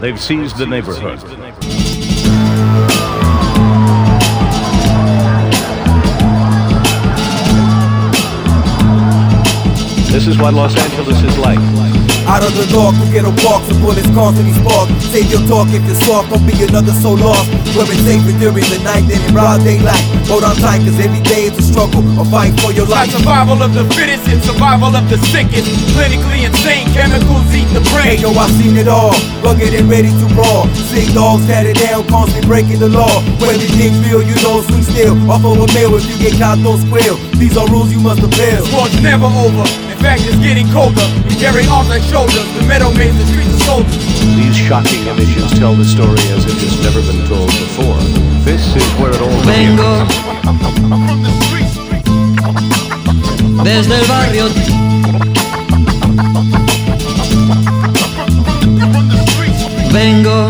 They've seized the neighborhood. This is what Los Angeles is like. Out of the dark, we get a walk, some bullets constantly spark. Save your talk if you're soft, don't be another so lost. Wearing safer during the night than in broad daylight. Hold on tight, cause every day is a struggle, a fight for your life. Survival of the fittest and survival of the sickest. Clinically insane, chemicals eat the brain. Hey yo, I've seen it all, rugged and ready to brawl. Sick dogs tatted down, constantly breaking the law. Where everything real, you don't swing still. Off of a meal if you get caught, don't squeal. These are rules you must appeal. War's never over, in fact it's getting colder. We carry arms like shoulders, the metal maze, the streets of soldiers. These shocking images tell the story as it has never been told before. This is where it all begins. Vengo desde el barrio. Vengo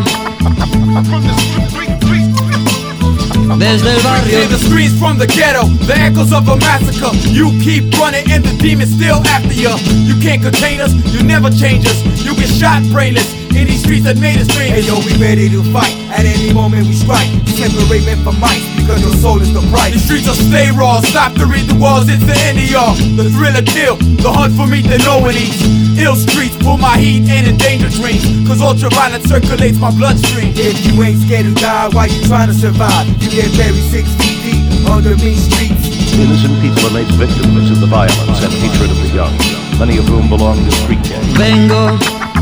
desde el barrio. Hear the screams from the ghetto, the echoes of a massacre. You keep running and the demons still after you. You can't contain us, you never change us. You get shot brainless in these streets that made us famous. Hey yo, we ready to fight, at any moment we strike. Separate men from mice, because your soul is the price. These streets will stay raw, stop to read the walls, it's the end of y'all. The thrill of kill, the hunt for meat that no one eats. Ill streets pull my heat and endanger dreams, cause ultraviolet circulates my bloodstream. If you ain't scared to die, why you trying to survive? You get buried 6 feet deep under mean streets. Innocent people are made victims of the violence and hatred of the young, many of whom belong to street gangs. Vengo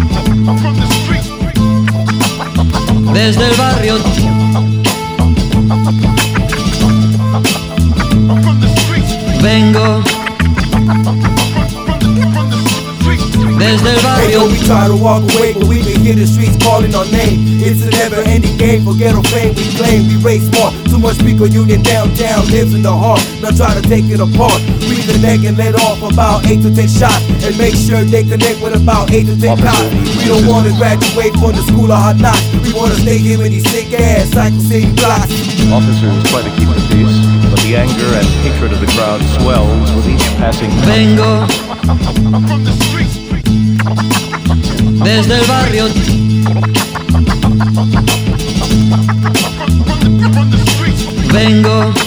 desde el barrio. Vengo desde el Hey barrio. yo, we try to walk away, but we can hear the streets calling our name. It's a never-ending game, for ghetto fame we claim. We race more, too much speaker union downtown, lives in the heart. Now try to take it apart. We connect and let off about 8 to 10 shots, and make sure they connect with about 8 to 10 cops. We don't wanna graduate from the school of hard knocks. We wanna stay here in these sick ass Cycle City blocks. Officers try to keep the peace, but the anger and hatred of the crowd swells with each passing night. Vengo desde el barrio. Vengo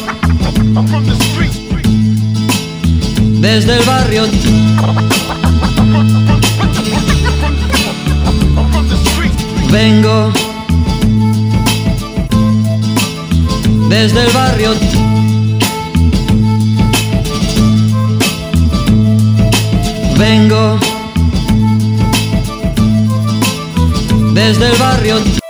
desde el barrio. Vengo desde el barrio. Vengo desde el barrio.